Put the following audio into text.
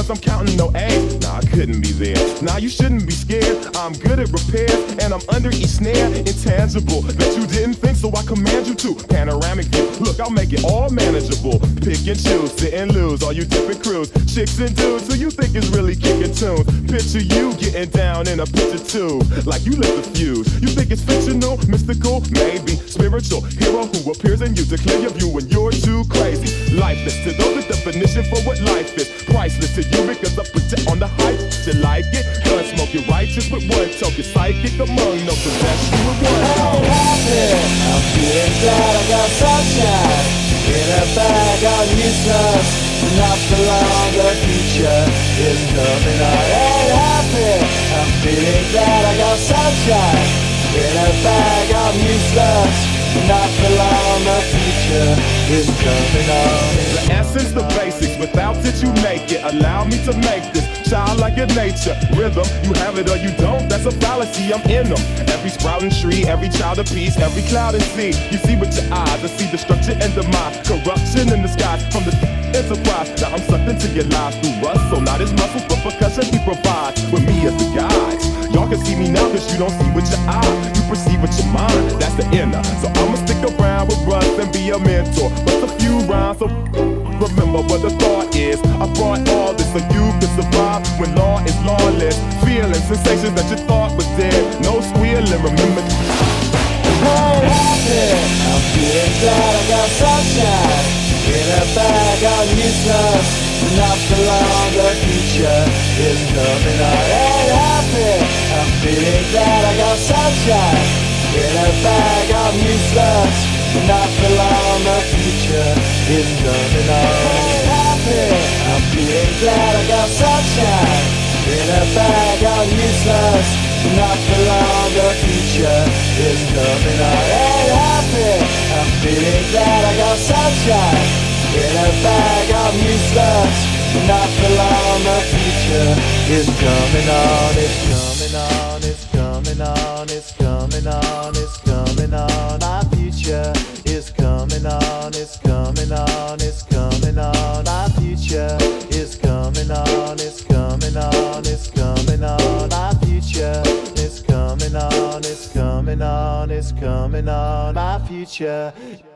cause I'm counting no A. Nah, I couldn't be there. Nah, you shouldn't be scared. I'm good at repairs, and I'm under each snare. Intangible, that you didn't think, so I command you to. Panoramic view, look, I'll make it all manageable. Pick and choose, sit and lose, all you different crews. Chicks and dudes who you think is really kicking tunes. Picture you getting down in a picture tube, like you lit the fuse. You think it's fictional, mystical, maybe spiritual. Hero who appears in you to clear your view when you're too crazy. Lifeless to those, the definition for what life is. Priceless to you because I put you on the hype. You like it? Gun smoke, you're righteous with one toke. You're psychic among no possession with one tone. I'm feeling glad I got sunshine in a bag. I'm useless, not for long. The future is coming on. Ain't happy. I'm feeling glad I got sunshine in a bag. I'm useless, not for long. The future is coming on. The essence, the basics. Without it, you make it. Allow me to make this childlike in nature. Rhythm, you have it or you don't. That's a fallacy. I'm in them. Every sprouting tree, every child of peace, every cloud and sea. You see with your eyes, I see destruction and demise. Corruption in the skies from the enterprise. Now I'm sucked into your lies through rust. So not his muscles, but percussion he provides. With me as the guide. Y'all can see me now cause you don't see with your eye. You perceive with your mind, that's the inner. So I'ma stick around with Russ and be a mentor. Bust a few rhymes, so remember what the thought is. I brought all this so you can survive when law is lawless. Feeling sensations that you thought was dead. No squealing, remember. I'm feeling glad I got sunshine in a bag. I'm useless, not for long. The future is coming on. Ain't happy. I'm feeling glad I got sunshine in a bag. I'm useless, not for long. The future is coming on. Ain't happy. I'm feeling glad I got sunshine in a bag. I'm useless, not for long. The future is coming on. Ain't happy. I'm feeling glad I got sunshine in a bag. I'm useless, not for long. The future is coming on. It's coming on. It's coming on. It's coming on. It's coming on. Our future is coming on. It's coming on. It's coming on. Our future is coming on. It's coming on. It's coming on. Our future is coming on. It's coming on. It's coming on. Our future.